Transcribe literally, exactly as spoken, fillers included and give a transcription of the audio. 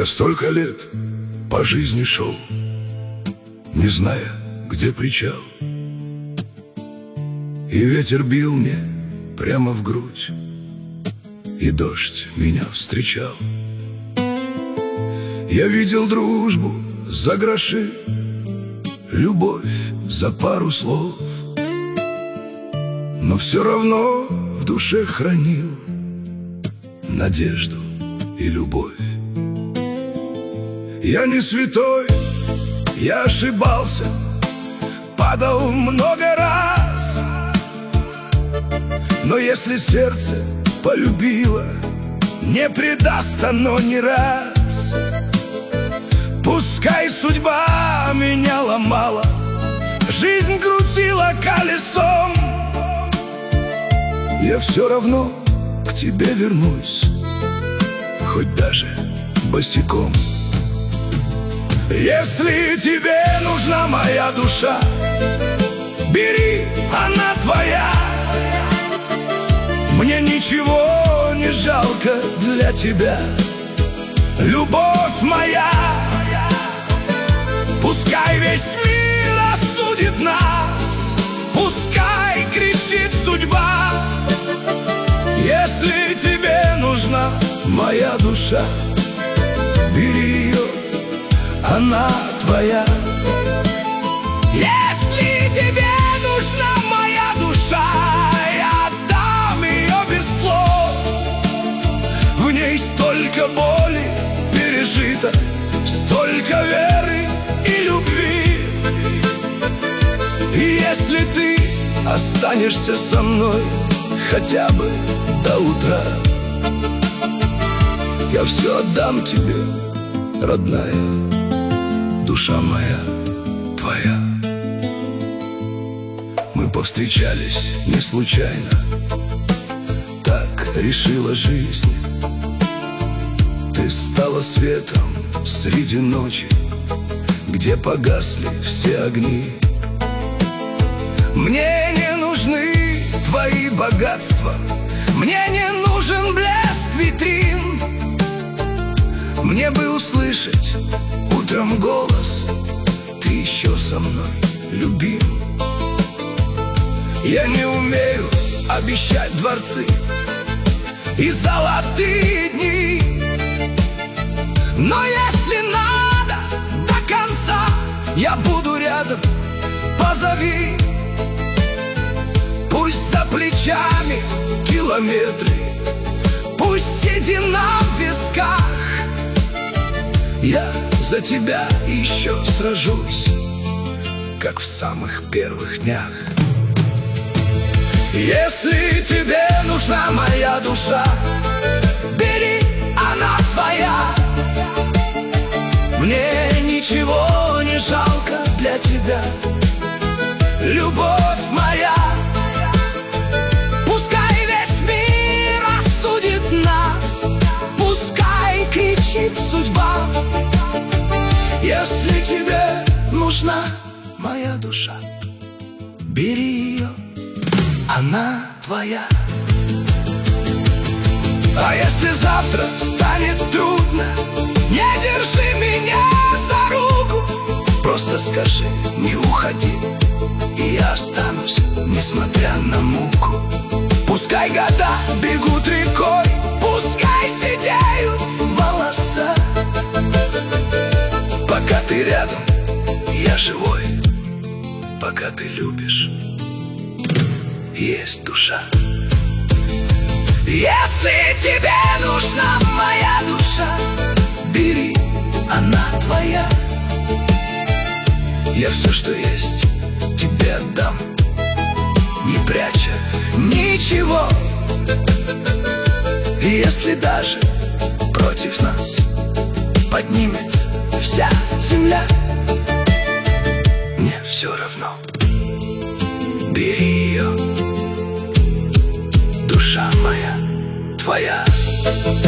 столько лет по жизни шел, не зная, где причал, и ветер бил мне прямо в грудь, и дождь меня встречал. Я видел дружбу за гроши, любовь за пару слов, но все равно в душе хранил надежду и любовь. Я не святой, я ошибался, падал много раз, но если сердце полюбило, не предаст оно ни раз. Пускай судьба меня ломала, жизнь крутила колесом, я все равно к тебе вернусь, хоть даже босиком. Если тебе нужна моя душа, бери, она твоя. Мне ничего не жалко для тебя, любовь моя. Пускай весь мир осудит нас, пускай кричит судьба. Если тебе нужна моя душа, бери ее, она твоя. Если тебе нужна моя душа, я отдам ее без слов. В ней столько боли пережито, столько веры и любви. И если ты останешься со мной хотя бы до утра, я все отдам тебе, родная, душа моя твоя. Мы повстречались не случайно, так решила жизнь. Ты стала светом среди ночи, где погасли все огни. Мне не нужны твои богатства, мне не нужен блеск витрин. Мне бы услышать утром голос: ты еще со мной, любим. Я не умею обещать дворцы и золотые дни, но если надо до конца, я буду рядом, позови. Пусть за плечами километры, пусть седина в висках, я за тебя еще сражусь, как в самых первых днях. Если тебе нужна моя душа, бери, она твоя. Мне ничего не жалко для тебя, любовь моя. Пускай весь мир осудит нас, пускай кричит судьба. Если тебе нужна моя душа, бери ее, она твоя. А если завтра станет трудно, не держи меня за руку, просто скажи: не уходи, и я останусь, несмотря на муку. Пускай года бегут рекой, пускай сидеют волоса, пока ты рядом, я живой, пока ты любишь, есть душа. Если тебе нужна моя душа, бери, она твоя. Я все, что есть, тебе отдам, не пряча ничего. И если даже против нас поднимется вся земля, мне все равно, бери ее, душа моя твоя.